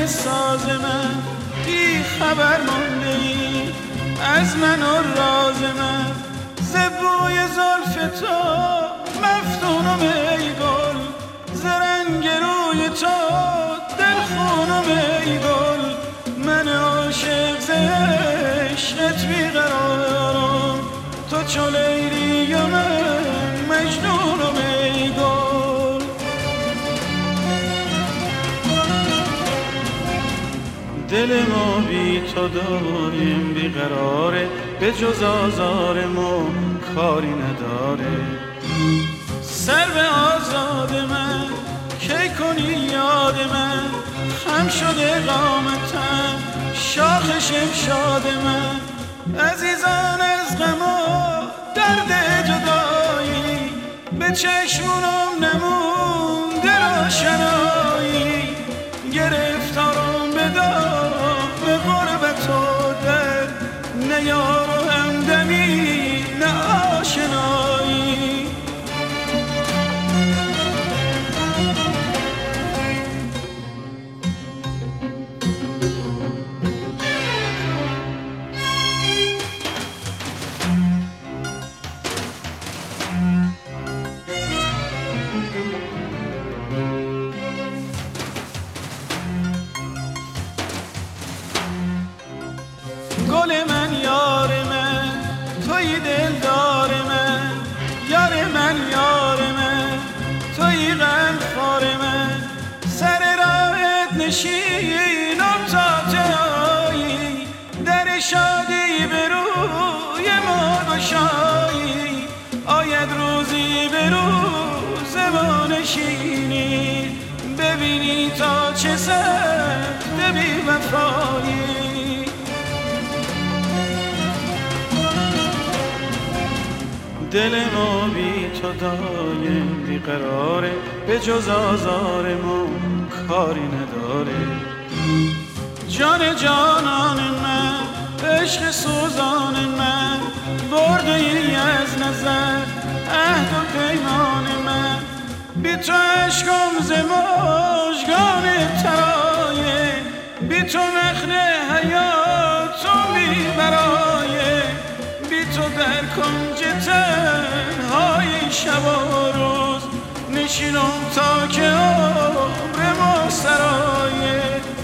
ساز من، بی خبر مانده ای از من و راز من. ز بوی زلف تو مفتونم ای گل، ز رنگ روی تو دلخونم ای گل. من عاشق ز عشقت بیقرارم، تو چو لیلی و من مجنونم ای گل. دل ما بی تو دایم بیقراره، به جز آزار ما کاری نداره. سر به آزاد من کی کنی یاد من، خم شده قامتم شاخ شمشاد من. عزیزان از غم و درد جدایی، به چشمونم نمونده روشنایی. گرفتارم بدار به غربت و در، نه یار و همدمی نه آشنایی. گل من یار من توی دلدار من، یار من یار من توی غمخوار من. سر راهت نشینم تا جایی، در شادی به روی ما گشایی. آید روزی به روز ما نشینی، ببینی تا چه سخت بی وفایی. دل ما بی تو دایم بیقراره، به جز آزار ما کاری نداره. جان جانان من، عشق سوزان من، برده ای از نظر عهد و پیمان من. بی تو عشقم ز مژگان ترایه، بی تو نخل حیاتم بی برایه. بی تو در کنج تنهای شب و روز نشینم تا که عمر ما سرایه.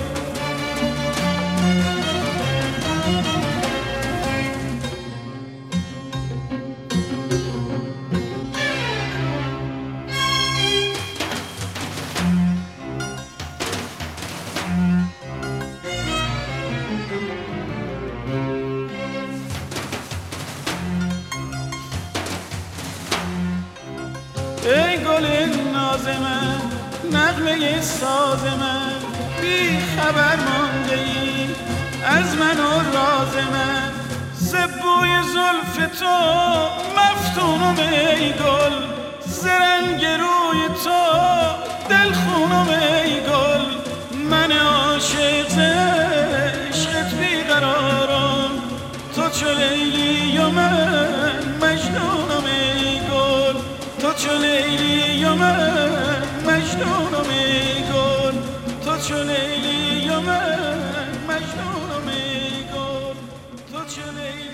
ای گل ناز من، نغمه ساز من، بی خبر مانده ای از من و راز من. ز بوی زلف تو مفتونم ای گل، ز رنگ روی تو دلخونم ای گل. من عاشق ز عشقت بیقرارم، تو چو لیلی و من مجنونم ای گل. تو چو لیلی و من مجنونم ای گل. تو چو لیلی و من مجنونم ای گل. تو چو لیلی